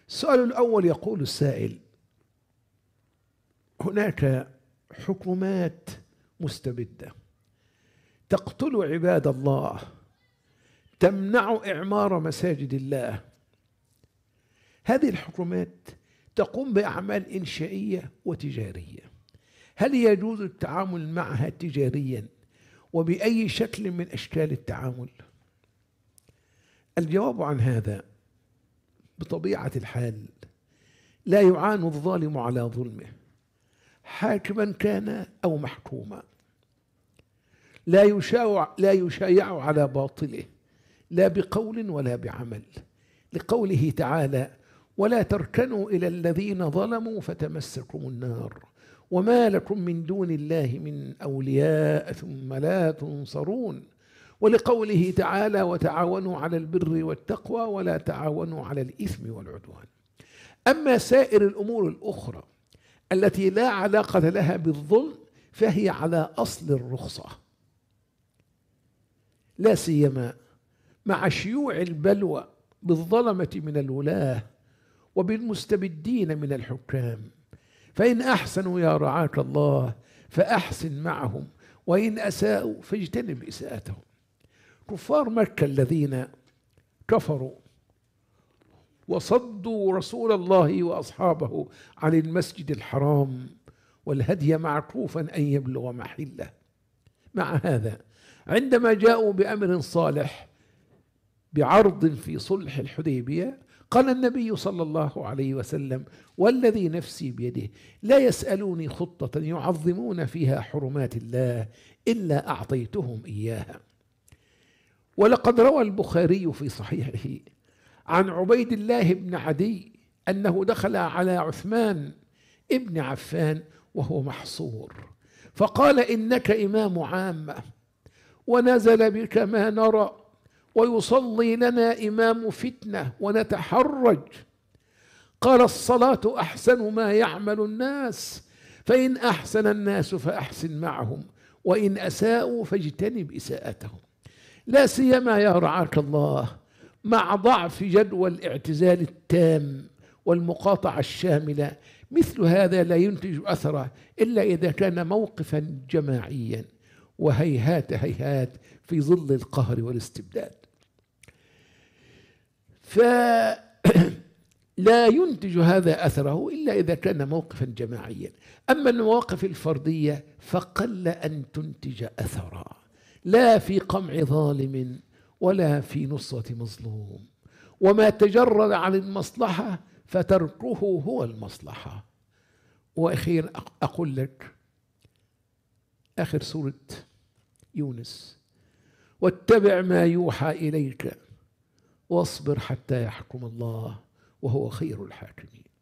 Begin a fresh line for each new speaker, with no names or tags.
السؤال الأول يقول السائل: هناك حكومات مستبدة تقتل عباد الله، تمنع إعمار مساجد الله. هذه الحكومات تقوم بأعمال إنشائية وتجارية، هل يجوز التعامل معها تجاريا وبأي شكل من أشكال التعامل؟ الجواب عن هذا بطبيعة الحال لا يعان الظالم على ظلمه، حاكما كان أو محكوما، لا يشايع على باطله لا بقول ولا بعمل، لقوله تعالى: ولا تركنوا إلى الذين ظلموا فتمسكم النار وما لكم من دون الله من أولياء ثم لا تنصرون، ولقوله تعالى: وتعاونوا على البر والتقوى ولا تعاونوا على الإثم والعدوان. أما سائر الأمور الأخرى التي لا علاقة لها بالظلم فهي على أصل الرخصة، لا سيما مع شيوع البلوى بالظلمة من الولاة وبالمستبدين من الحكام. فإن أحسنوا يا رعاك الله فأحسن معهم، وإن أساءوا فاجتنب إساءتهم. كفار مكة الذين كفروا وصدوا رسول الله وأصحابه عن المسجد الحرام والهدي معكوفا أن يبلغ محله، مع هذا عندما جاءوا بأمر صالح بعرض في صلح الحديبية قال النبي صلى الله عليه وسلم: والذي نفسي بيده لا يسألوني خطة يعظمون فيها حرمات الله إلا أعطيتهم إياها. ولقد روى البخاري في صحيحه عن عبيد الله بن عدي أنه دخل على عثمان ابن عفان وهو محصور، فقال: إنك إمام عامة ونزل بك ما نرى، ويصلي لنا إمام فتنة ونتحرج. قال: الصلاة أحسن ما يعمل الناس، فإن أحسن الناس فأحسن معهم، وإن أساءوا فاجتنب إساءتهم. لا سيما يا رعاك الله مع ضعف جدوى الاعتزال التام والمقاطعة الشاملة، مثل هذا لا ينتج أثره إلا إذا كان موقفا جماعيا، وهيهات هيهات في ظل القهر والاستبداد. فلا ينتج هذا أثره إلا إذا كان موقفا جماعيا. أما المواقف الفردية فقل أن تنتج أثرا، لا في قمع ظالم ولا في نصرة مظلوم، وما تجرد عن المصلحة فتركه هو المصلحة. وأخيرا أقول لك آخر سورة يونس: واتبع ما يوحى إليك واصبر حتى يحكم الله وهو خير الحاكمين.